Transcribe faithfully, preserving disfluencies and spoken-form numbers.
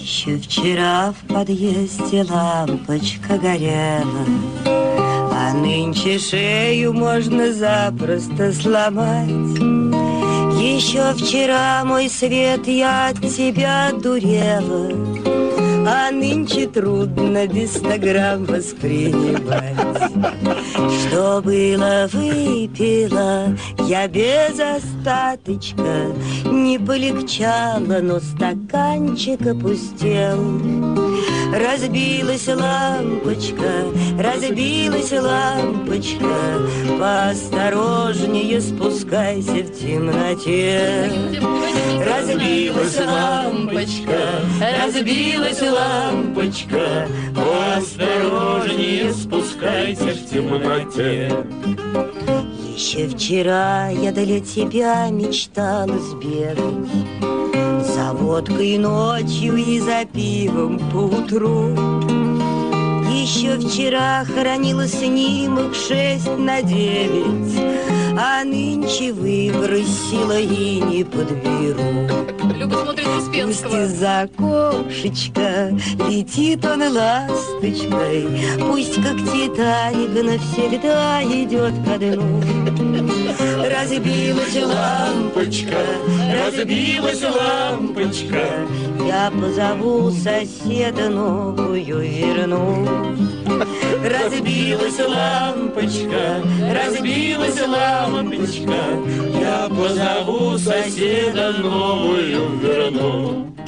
Еще вчера в подъезде лампочка горела, а нынче шею можно запросто сломать. Еще вчера, мой свет, я от тебя дурела, а нынче трудно без ста грамм воспринимать. Что было, выпила я без остаточка, не полегчало, но стаканчик опустел. Разбилась лампочка, разбилась лампочка, поосторожнее спускайся в темноте. Разбилась лампочка, разбилась лампочка, поосторожнее спускайся в темноте. Еще вчера я для тебя мечтала сбегать за водкой ночью и за пивом поутру. Еще вчера хоронила снимок шесть на девять, а нынче выбросила и не подберу. Люба смотрит Успенского. Пусть из-за окошечка летит он ласточкой, пусть как Титаник навсегда идет ко дну. Разбилась лампочка, разбилась лампочка, я позову соседа, новую верну. Разбилась лампочка, разбилась лампочка, я позову соседа, новую верну.